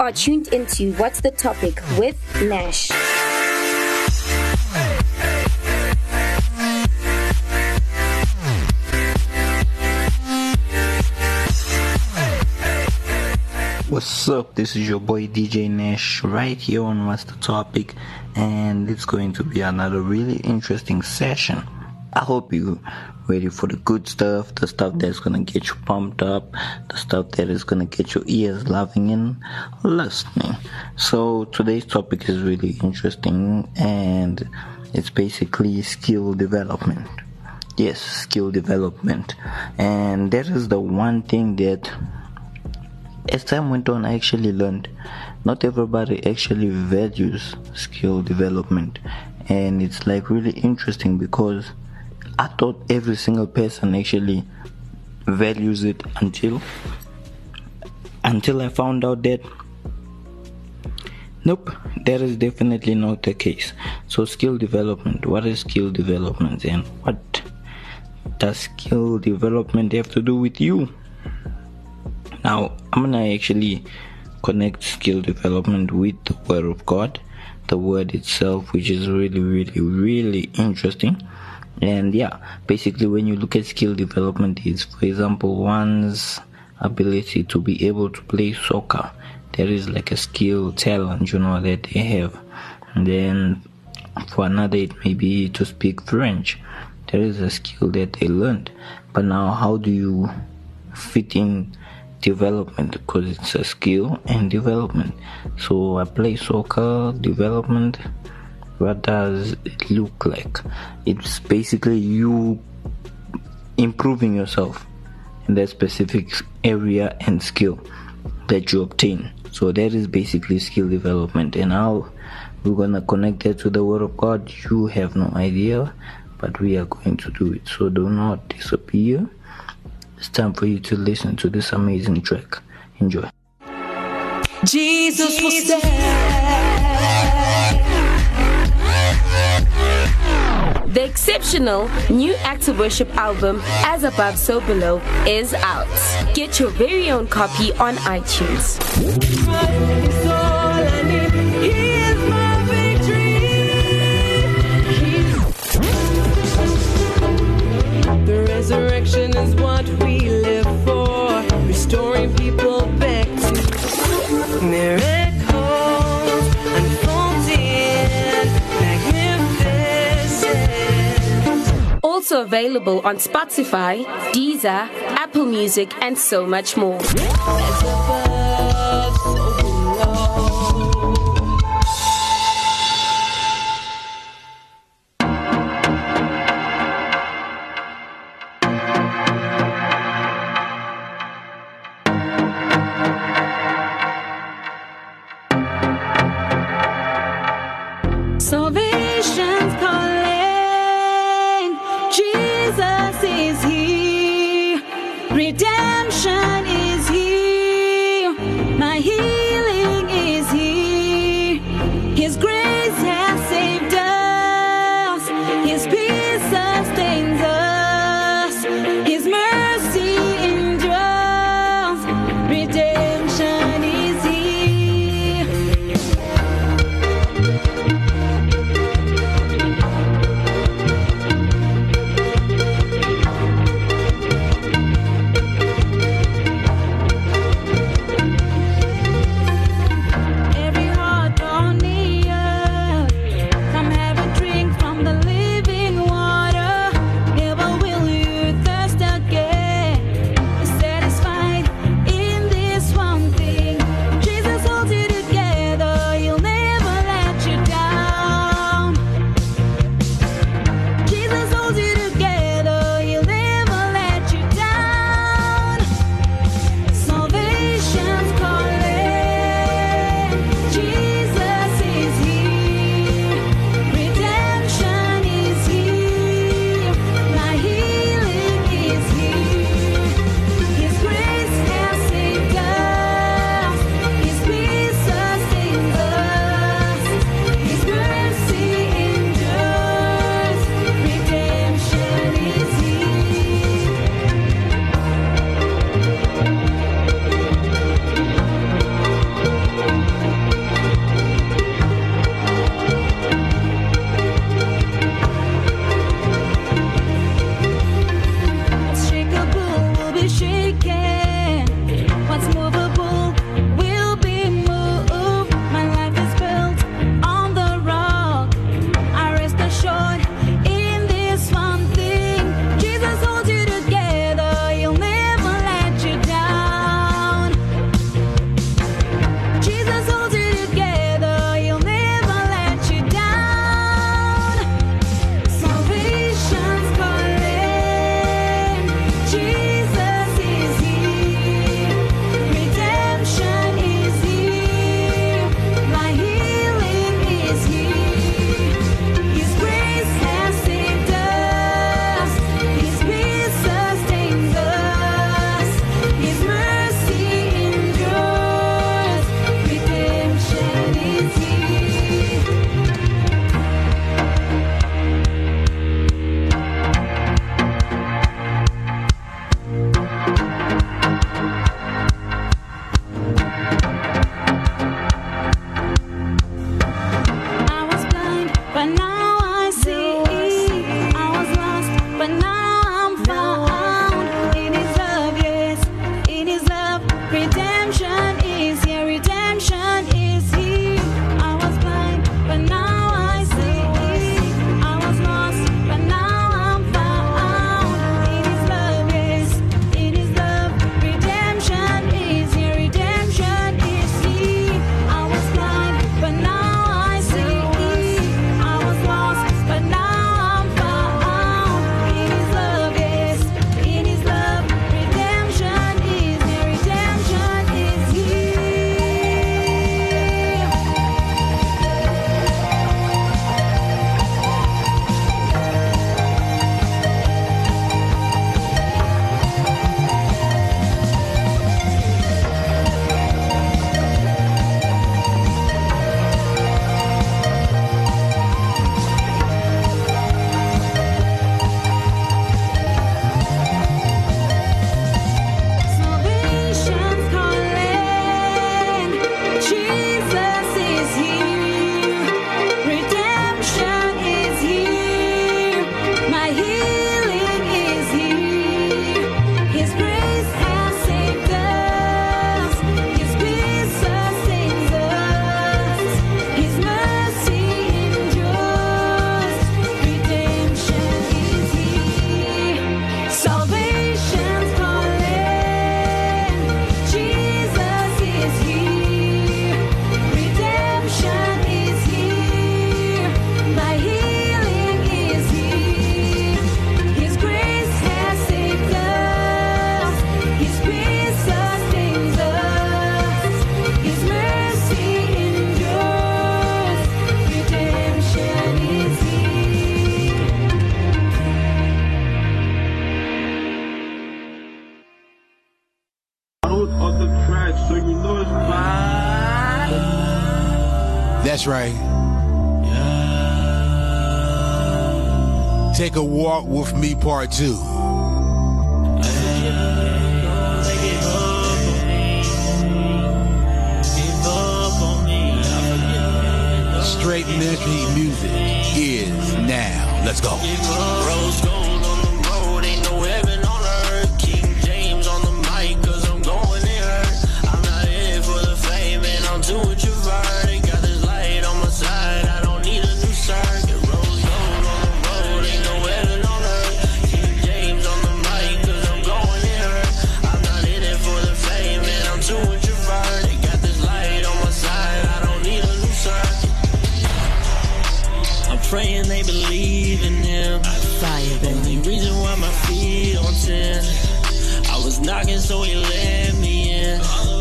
are tuned into What's the Topic with Nash. What's up? This is your boy DJ Nash right here on What's the Topic, and it's going to be another really interesting session. I hope you're ready for the good stuff, the stuff that's gonna get you pumped up, the stuff that is gonna get your ears loving and listening. So today's topic is really interesting, and it's basically skill development. Yes, skill development. And that is the one thing that as time went on I actually learned not everybody actually values skill development. And it's like really interesting because I thought every single person actually values it until I found out that nope, that is definitely not the case. So skill development, what is skill development, and what does skill development have to do with you? Now I'm gonna actually connect skill development with the Word of God, the Word itself, which is really interesting. And yeah, basically when you look at skill development, is for example one's ability to be able to play soccer. There is like a skill, talent, that they have. And then for another it may be to speak French. There is a skill that they learned. But now how do you fit in development? Because it's a skill and development. So I play soccer, development. What does it look like? It's basically you improving yourself in that specific area and skill that you obtain. So that is basically skill development. And how we're gonna connect that to the Word of God, you have no idea, but we are going to do it. So do not disappear. It's time for you to listen to this amazing track. Enjoy. Jesus was there. The exceptional new Act of Worship album, As Above, So Below, is out. Get your very own copy on iTunes. The resurrection is what we live for, restoring people back to miracles unfolding, magnificent. Also available on Spotify, Deezer, Apple Music, and so much more. As above, so below. Salvation's calling, Jesus is here, redemption is here, my healing is here, His grace has saved us, His peace sustains us, His mercy endures, redemption is here. Every heart on the earth, come have a drink from the living water. That's right. Take a walk with me, part 2. Straight Ministry music is now. Let's go. Rose gold on the road, ain't no heaven on earth. King James on the mic, cause I'm going in hurt. I'm not in it for the fame, and I'm doing what you've heard. Got this light on my side, I don't need a new circuit. Rose gold on the road, ain't no heaven on earth. King James on the mic, cause I'm going in hurt. I'm not in it for the fame, and I'm doing what you've heard. Got this light on my side, I don't need a new circuit. I'm praying they believe in him. Fire, baby. Only reason why my feet on 10. I was knocking, so he let me in.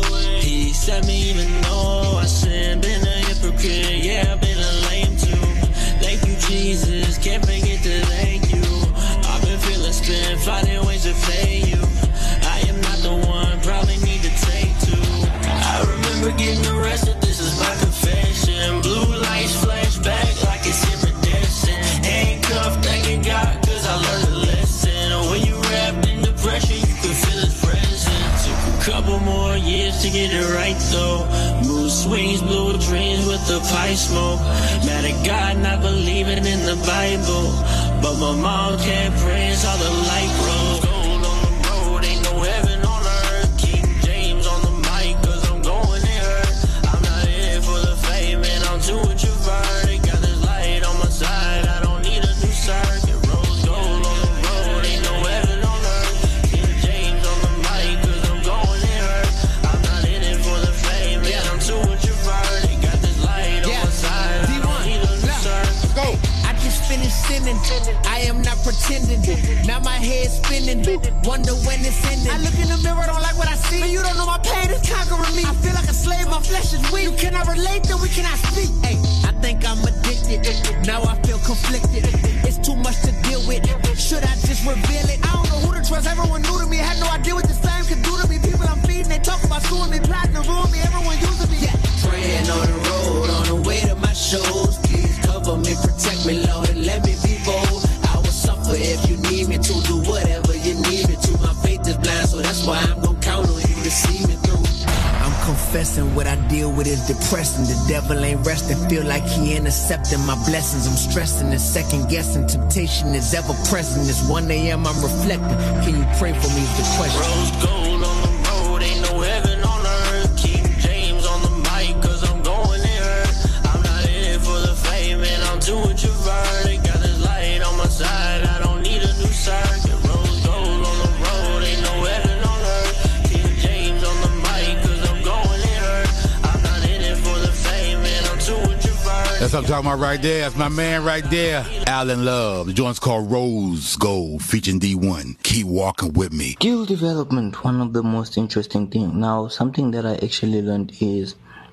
He said me even though I sinned. Been a hypocrite, yeah, I've been a lame too. Thank you, Jesus, can't forget to thank you. I've been feeling spin, finding ways to pay you. I am not the one, probably need to take two. I remember getting arrested, this is my confession. Blue lights flash back like it's iridescent. Handcuffed, thanking God, cause I learned a lesson. When you wrapped in depression, you can feel his presence. Took a couple more years to get it right though. Mood swings, blue dreams with the pipe smoke. Mad at God, not believing in the Bible. But my mom can't pray, saw the light grow. Gold on the road, ain't no heaven on earth. King James on the mic, cause I'm going in hurt. I'm not in it for the fame, and I'm doing what you've heard. Got this light on my side, I don't need a new circuit. Rose gold on the road, ain't no heaven on earth. King James on the mic, cause I'm going in hurt. I'm not in it for the fame, and I'm doing what you've heard. Got this light on my side, I don't need a new circuit. Go. I just finished sinning. I am not pretending. Now my head's spinning. Wonder when it's ending. I look in the mirror, don't like what I see. Man, you don't know my pain is conquering me. I feel like a slave, my flesh is weak. You cannot relate, then we cannot speak. Hey, I think I'm addicted. Now I feel conflicted. It's too much to deal with. Should I just reveal it? I don't know who to trust. Everyone new to me. Had no idea what this fame could do to me. People I'm feeding, they talk about suing me, plotting to ruin me. Everyone using me. Yeah. Praying on the road, on the way to my shows. Please cover me, protect me, Lord, and let me be bold. I will suffer if you need me to. Do whatever you need me to. My faith is blind, so that's why I'm gonna count on you to see me through. I'm confessing what I deal with is depressing. The devil ain't resting, feel like he intercepting my blessings. I'm stressing and second guessing. Temptation is ever present. It's 1 a.m. I'm reflecting. Can you pray for me is the question. Rose gold on the road, ain't no heaven on earth. King James on the mic, cause I'm going in hurt. I'm not in it for the fame, and I'm doing what you've heard. Got this light on my side, I don't need a new circuit. Rose gold on the road, ain't no heaven on earth. King James on the mic, cause I'm going in hurt. I'm not in it for the fame, and I'm doing what you've heard. That's what I'm talking about right there. That's my man right there, Alan Love. The joint's called Rose Gold, featuring D1. Keep walking with me. Skill development, one of the most interesting things. Now, something that I actually learned is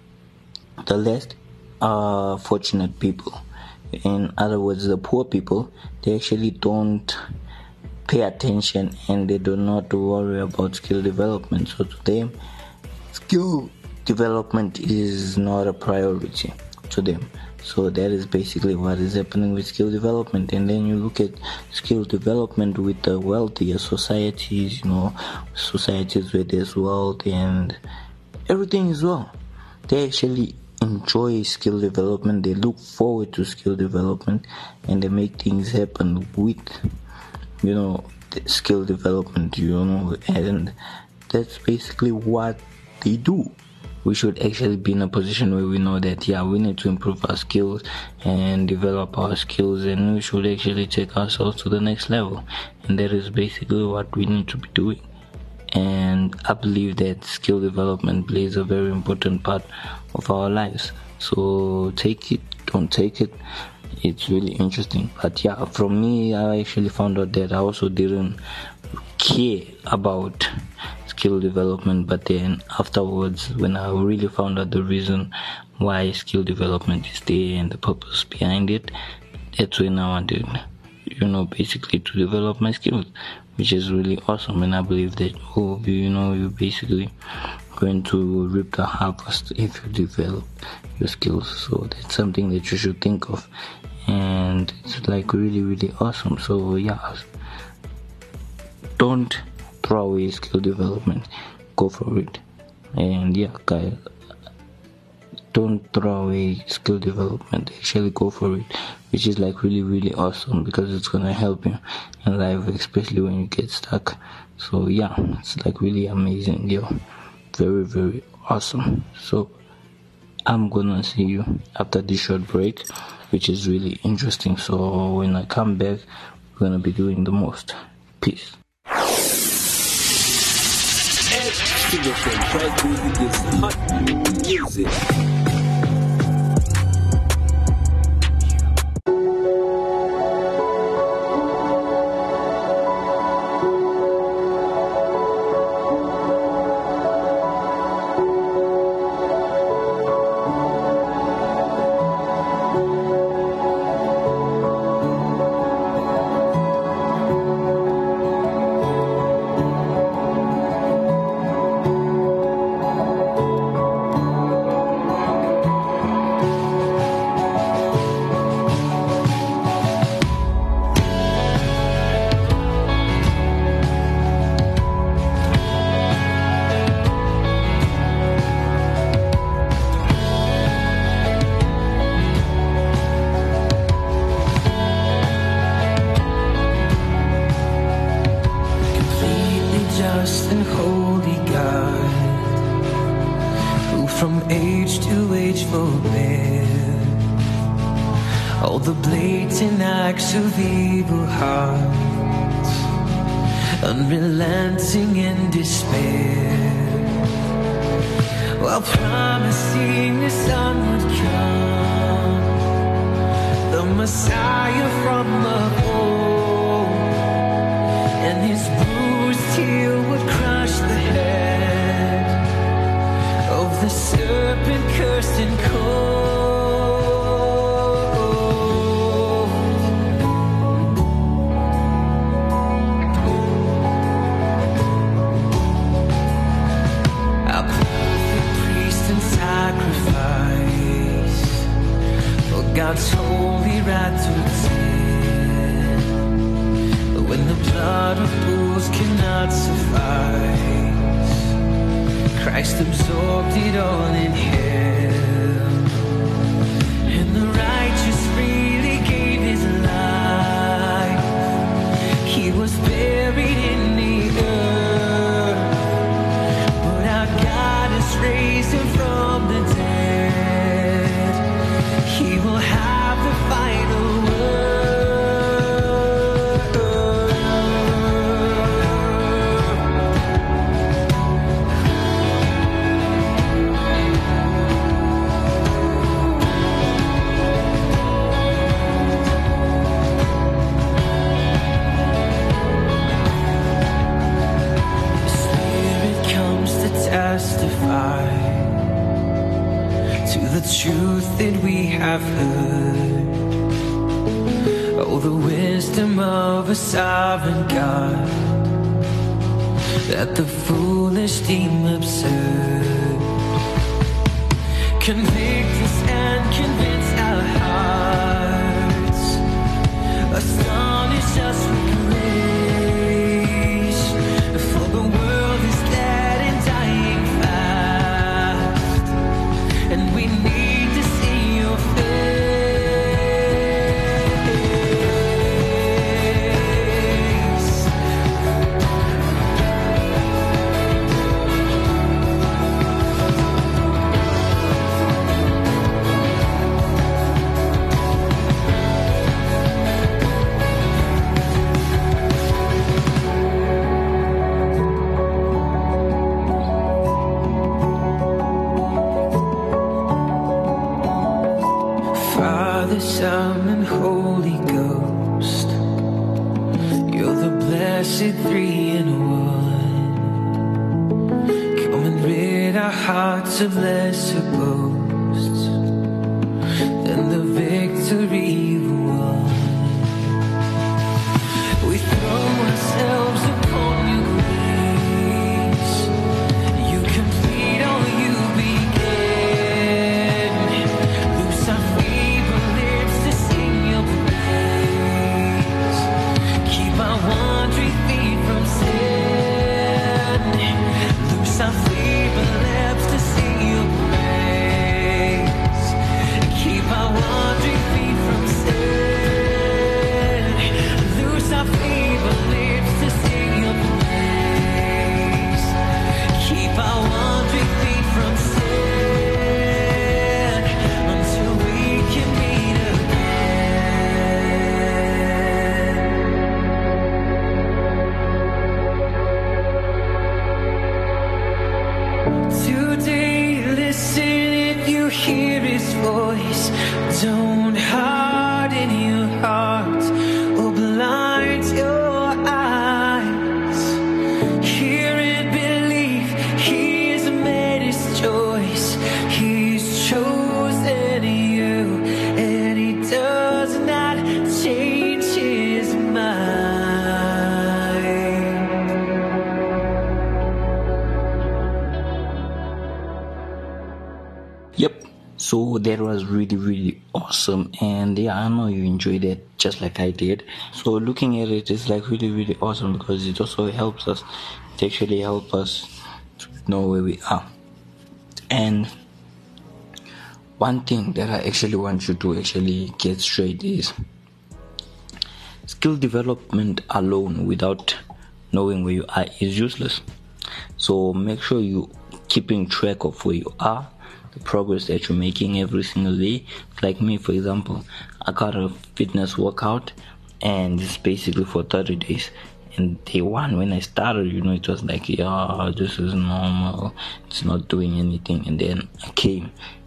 the less fortunate people, in other words, the poor people, they actually don't pay attention and they do not worry about skill development. So to them, skill development is not a priority to them. So that is basically what is happening with skill development. And then you look at skill development with the wealthier societies, societies where there's wealth and everything as well. They actually enjoy skill development, they look forward to skill development, and they make things happen with, the skill development, and that's basically what they do. We should actually be in a position where we know that, we need to improve our skills and develop our skills, and we should actually take ourselves to the next level. And that is basically what we need to be doing. And I believe that skill development plays a very important part of our lives. So take it, don't take it. It's really interesting. But from me, I actually found out that I also didn't care about skill development, but then afterwards, when I really found out the reason why skill development is there and the purpose behind it, that's when I wanted basically to develop my skills, which is really awesome. And I believe that you're basically going to reap the harvest if you develop your skills. So that's something that you should think of, and it's like really, really awesome. So yeah, don't throw away skill development, go for it. And yeah, guys, don't throw away skill development, actually go for it, which is like really, really awesome, because it's gonna help you in life, especially when you get stuck. So yeah, it's like really amazing, very, very awesome. So I'm gonna see you after this short break, which is really interesting. So when I come back, we're gonna be doing the most. Peace. Music. all the blatant acts of evil hearts, unrelenting in despair, while promising the Son would come, the Messiah from above, and his bruised heel would crush the head of the serpent cursed and cold. God's holy wrath to sin, but when the blood of bulls cannot suffice, Christ absorbed it all in him, and the righteous freely gave his life. He was buried in the earth, but our God has raised him from the dead. He will have the final word. The Spirit comes to testify to the truth that we have heard. Oh, the wisdom of a sovereign God, that the foolish deem absurd. Convict us and convince our hearts, astonish us with grace, for the world is dead and dying fast, and we need to see your face. Father, Son, and Holy Ghost, you're the blessed three in one. Come and rid our hearts of lesser boasts than the victory won. voice. Don't harden your heart or blind your eyes. Hear and believe He's made His choice. He's chosen you, and He does not change His mind. Yep. So that was really awesome, and yeah, I know you enjoyed it just like I did. So looking at it is like really awesome because it also helps us. It actually helps us to know where we are. And one thing that I actually want you to actually get straight is skill development alone without knowing where you are is useless. So make sure you keeping track of where you are, the progress that you're making every single day. Like me, for example, I got a fitness workout and it's basically for 30 days. And day one, when I started, it was like, yeah, this is normal, it's not doing anything. And then I came,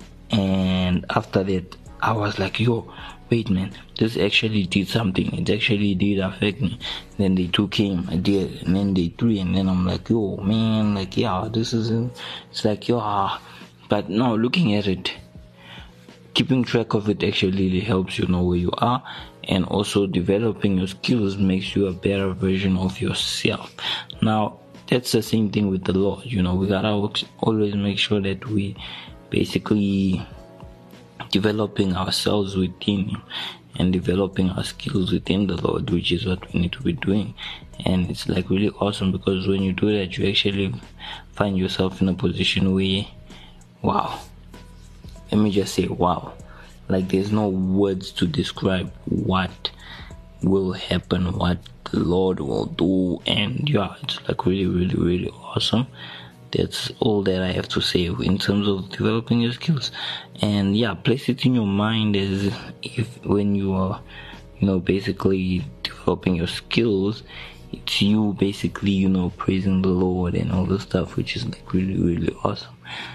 and after that I was like, yo, wait man, this actually did something, it actually did affect me. Then day 2 came, I did, and then day 3, and then I'm like, yo man, like, yeah, this is, it's like, yeah. But now looking at it, keeping track of it actually really helps you know where you are, and also developing your skills makes you a better version of yourself. Now that's the same thing with the Lord. We gotta always make sure that we basically developing ourselves within Him and developing our skills within the Lord, which is what we need to be doing. And it's like really awesome because when you do that, you actually find yourself in a position where, wow, let me just say wow, like there's no words to describe what will happen, what the Lord will do. And yeah, it's like really awesome. That's all that I have to say in terms of developing your skills. And yeah, place it in your mind as if when you are basically developing your skills, it's you basically praising the Lord and all the stuff, which is like really awesome.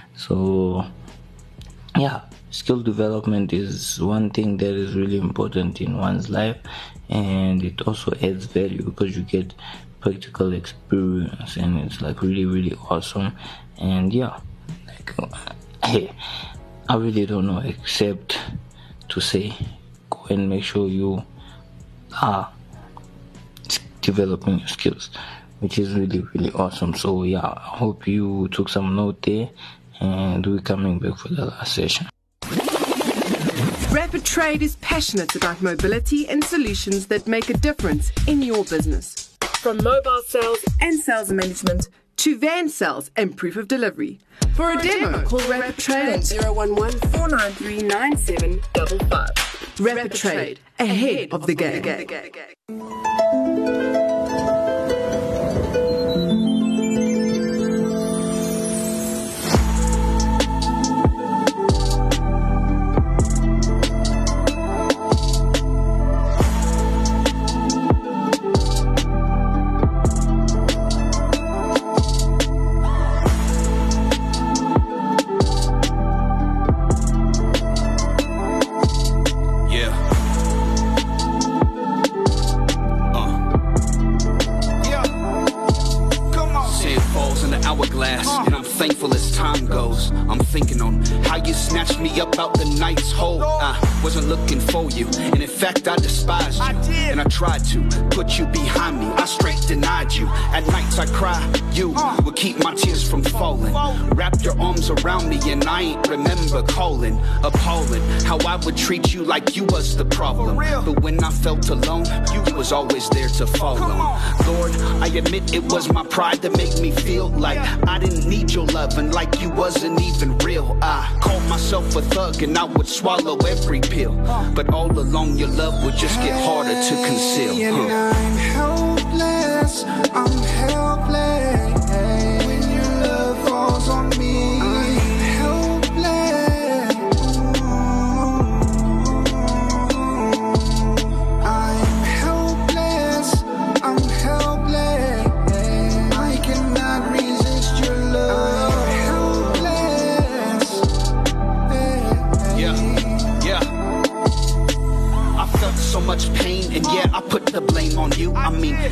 So yeah, skill development is one thing that is really important in one's life, and it also adds value because you get practical experience, and it's like really awesome. And yeah, like hey, I really don't know except to say go and make sure you are developing your skills, which is really awesome. So yeah, I hope you took some note there, and we're coming back for the last session. Rapid Trade is passionate about mobility and solutions that make a difference in your business. From mobile sales and sales management to van sales and proof of delivery. For a demo, call Rapid Trade on 011-493-9755. Rapid Trade, ahead of the game. Thankful as time goes, I'm thinking on how you snatched me up out the night's hole. I wasn't looking for you, and in fact I despised you. And I tried to put you behind me, I straight denied you. At nights I cry, you would keep my tears from falling. Wrap your arms around me and I ain't remember calling. Appalling how I would treat you like you was the problem. But when I felt alone, you was always there to follow. Lord, I admit it was my pride that made me feel like I didn't need your love, and like you wasn't even real. I called myself a thug and I would swallow every pill, but all along your love would just get harder to conceal. And I'm helpless, I'm helpless. When your love falls on me, I'm helpless. I'm helpless, I'm helpless. I cannot resist your love. I'm helpless. Yeah.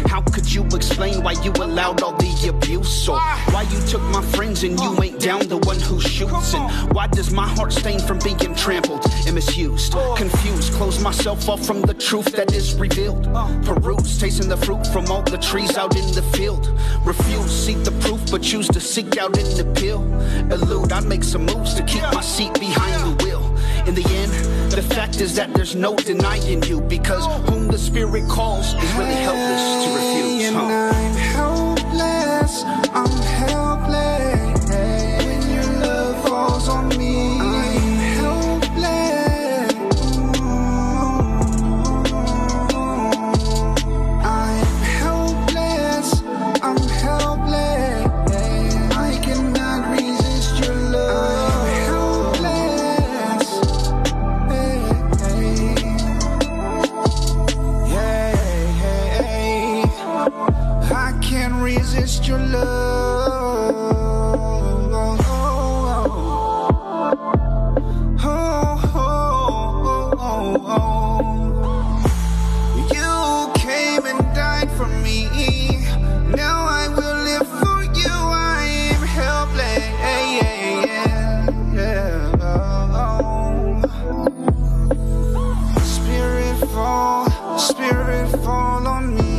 How could you explain why you allowed all the abuse? Or why you took my friends and you ain't down the one who shoots? And why does my heart stain from being trampled and misused? Confused, close myself off from the truth that is revealed. Peruse, tasting the fruit from all the trees out in the field. Refuse, seek the proof, but choose to seek out in the pill. Elude, I make some moves to keep my seat behind the wheel. In the end, the fact is that there's no denying you, because whom the spirit calls is really helpless to refuse. And I'm helpless, I'm helpless. When your love falls on me, I'm helpless. I'm helpless, I'm helpless. I cannot resist your love. Resist your love. You came and died for me. Now I will live for you. I am helpless. Spirit fall on me.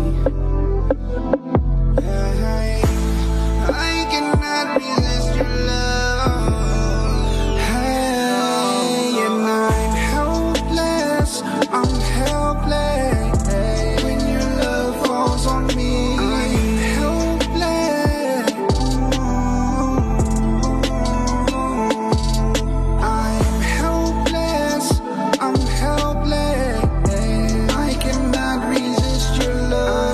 I cannot resist your love. Hey, and I'm helpless, I'm helpless. When your love falls on me, I'm helpless. I'm helpless, I'm helpless. I cannot resist your love.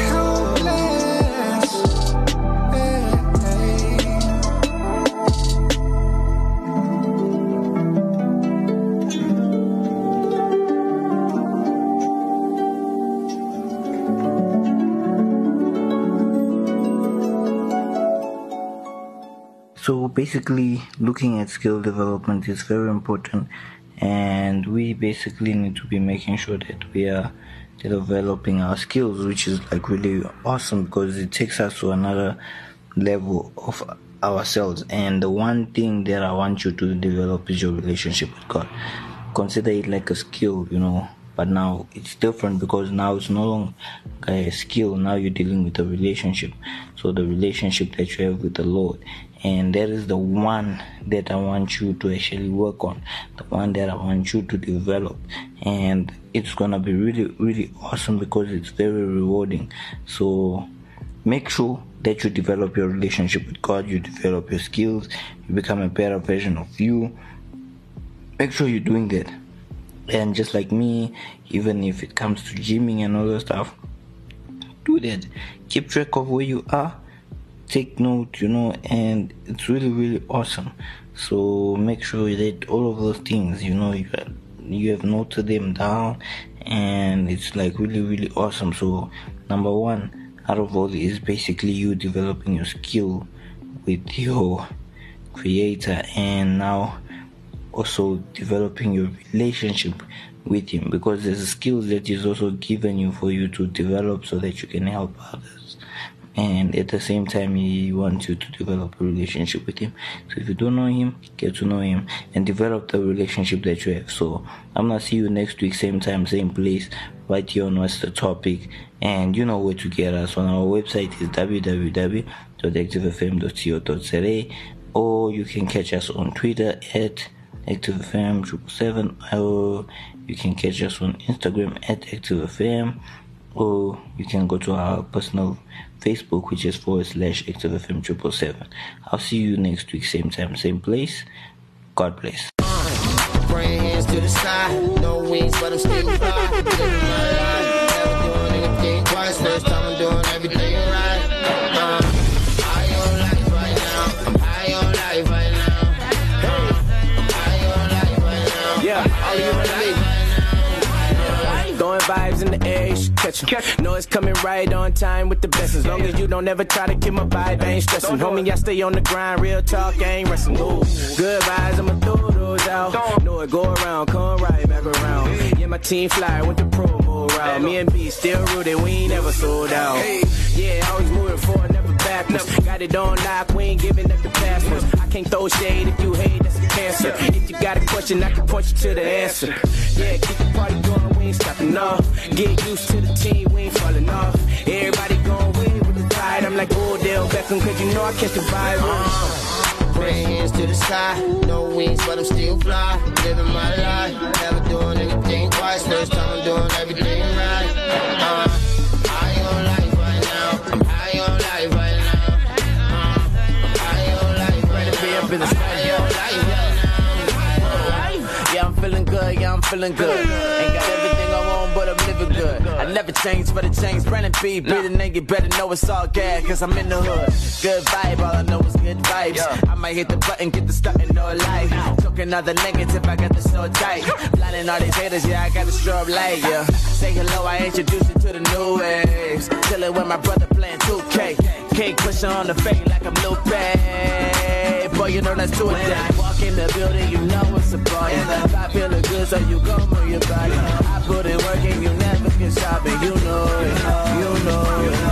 So basically, looking at skill development is very important, and we basically need to be making sure that we are developing our skills, which is like really awesome because it takes us to another level of ourselves. And the one thing that I want you to develop is your relationship with God. Consider it like a skill, but now it's different because now it's no longer a skill. Now you're dealing with a relationship. So the relationship that you have with the Lord, and that is the one that I want you to actually work on, the one that I want you to develop. And it's gonna be really, really awesome because it's very rewarding. So make sure that you develop your relationship with God, you develop your skills, you become a better version of you. Make sure you're doing that. And just like me, even if it comes to gymming and all that stuff, do that. Keep track of where you are, take note, and it's really, really awesome. So make sure that all of those things, you have noted them down, and it's like really, really awesome. So number one out of all is basically you developing your skill with your Creator, and now also developing your relationship with Him, because there's a skill that is also given you for you to develop so that you can help others, and at the same time He wants you to develop a relationship with Him. So if you don't know Him, get to know Him and develop the relationship that you have. So I'm gonna see you next week, same time, same place, right here on What's the Topic. And you know where to get us. On our website is www.activefm.co.za, or you can catch us on Twitter at ActiveFM777, or you can catch us on Instagram at ActiveFM, or you can go to our personal Facebook, which is /ActiveFM777. I'll see you next week, same time, same place. God bless. Praying hands to the side, no wings, but I'm still fly. Living my life, never doing anything twice. First time I'm doing everything right. High on life right now. I'm high on life right now. Hey, I'm high on life right now. Yeah, all you and me. Throwing vibes in the air, you should catch 'em. Know it's coming right on time with the best. As long as you don't ever try to kill my vibe, I ain't stressing. Homie, I stay on the grind, real talk, I ain't resting. Ooh, good vibes, I'ma throw those out. Know it go around, come right back around. Yeah, my team fly with the Pro Bowl. around. Me and B still rooted, we ain't never sold out. Yeah, always moving forward, never backwards. Got it on lock, we ain't giving up the passwords. I can't throw shade if you hate, that's a cancer. If you got a question, I can point you to the answer. Yeah, keep the party going, we ain't stopping off. Get used to the team, we ain't falling off. Everybody going with the tide. I'm like Odell Beckham, cause you know I catch the vibe. Put hands to the sky, no wings, but I'm still fly. Living my life, never doing anything twice. First time I'm doing everything right. High on life right now. I'm high on life right now. I'm high on life right now. Be up in the sky, high on life right now. Yeah, I'm feeling good, yeah, I'm feeling good. Ain't got everything I want, but I'm living good. I never change for the change. Brandon B, breathing and you better know it's all gas, cause I'm in the hood. Good vibe, all I know is good vibes. I might hit the button, get the starting, no light. Talking all the negative, I got the so tight. Blinding all these haters, yeah, I got the strobe light, yeah. Say hello, I introduce you to the new waves. Chillin' with my brother playing 2K. Cake pushing on the fake like I'm Lupe. Boy, you know that's too damn. Walk in the building, you know it's a party. I feel good, so you gon' move your body. I put in work and you never can stop it. You know it, you know it.